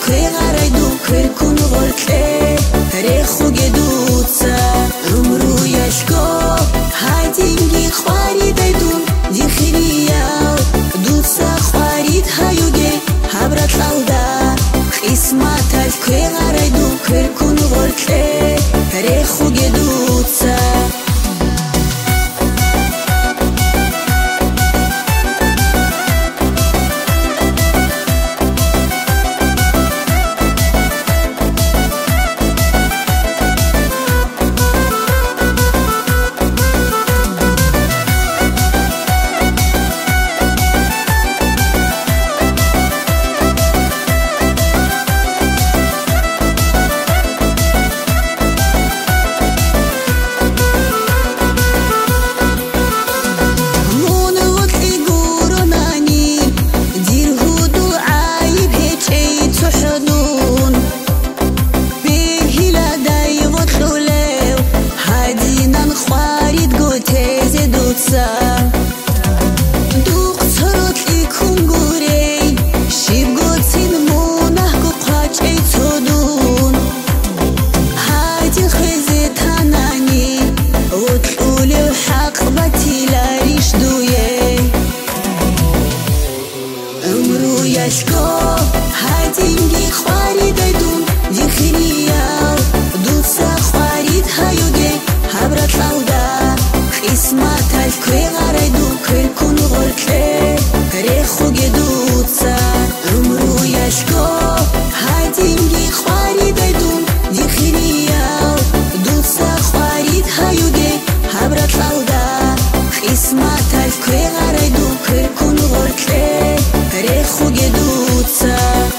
کوی غرایدو کرکون غلطه رخوگ دوتسا رویشگو هایدینگی خواری دیدون دی خیریاو دوتسا خوارید هایوگه هبرت لودا قسمتش کوی غرایدو کرکون غلطه رخوگ دوتسا یشکو هایدینگی خواری دیدون دی خیریاو دوتسا خوارید هایوگه هبرت لودا قسمتش کوی غرایدو کرکون غلطه رخوگ دوتسا یشکو هایدینگی خواری دیدون دی خیریاو دوتسا خوارید هایوگه هبرت لودا قسمتش کوی غرایدو کرکون غلطه رخوگ دوتسا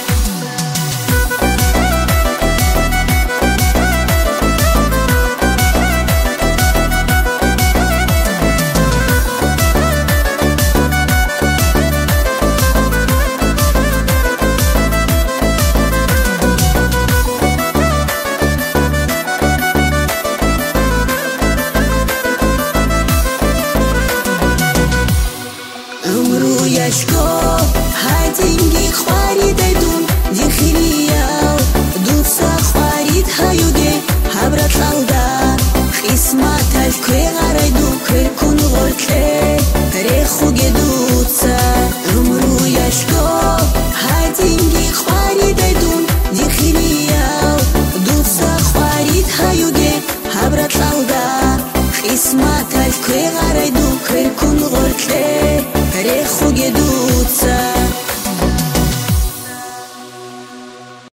یشکو هایدینگی خواری دیدون دی خیریاو دوتسا خوارید هایوگه هبرت لودا قسمتش کوی غرایدو کرکون غلطه رخوگ دوتسا یشکو هایدینگی خواری دیدون دی خیریاو دوتسا خوارید هایوگه هبرت لودا قسمتش کوی غرایدو کرکون غلطه رخوگ دوتسا